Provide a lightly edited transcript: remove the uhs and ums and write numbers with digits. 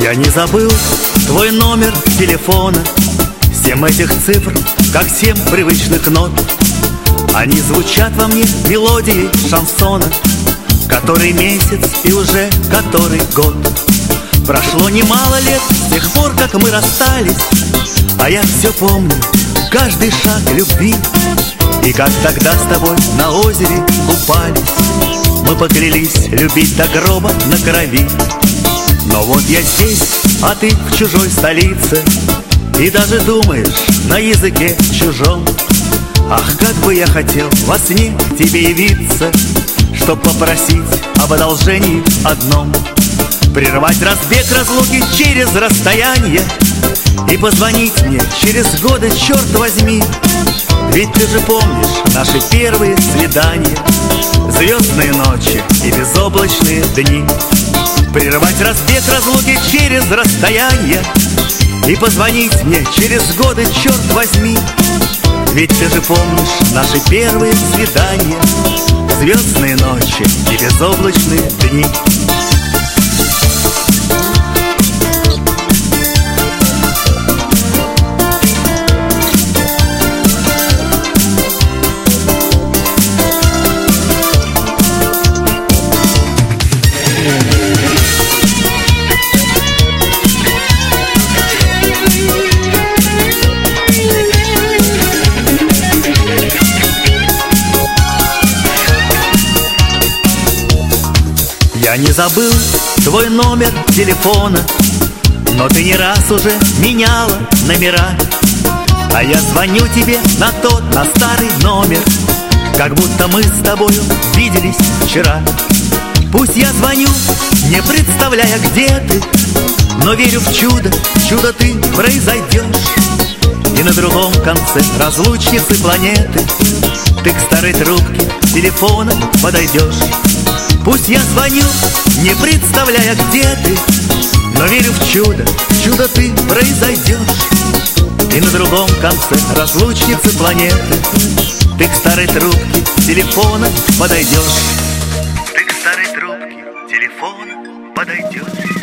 Я не забыл твой номер телефона, 7 этих цифр, как 7 привычных нот. Они звучат во мне мелодией шансона, который месяц и уже который год. Прошло немало лет с тех пор, как мы расстались, а я все помню, каждый шаг любви. И как тогда с тобой на озере купались, мы поклялись любить до гроба на крови. Но вот я здесь, а ты в чужой столице, и даже думаешь на языке чужом. Ах, как бы я хотел во сне к тебе явиться, чтоб попросить об одолжении одном: прервать разбег разлуки через расстояние и позвонить мне через годы, черт возьми. Ведь ты же помнишь наши первые свидания, звездные ночи и безоблачные дни. Прервать разбег разлуки через расстояние и позвонить мне через годы, черт возьми. Ведь ты же помнишь наши первые свидания, звездные ночи и безоблачные дни. Я не забыл твой номер телефона, но ты не раз уже меняла номера. А я звоню тебе на тот, на старый номер, как будто мы с тобою виделись вчера. Пусть я звоню, не представляя, где ты, но верю в чудо, чудо ты произойдешь. И на другом конце разлучницы планеты ты к старой трубке телефона подойдешь. Пусть я звоню, не представляя, где ты, но верю в чудо, чудо ты произойдешь. И на другом конце разлучницы планеты ты к старой трубке телефона подойдешь. Ты к старой трубке телефона подойдешь.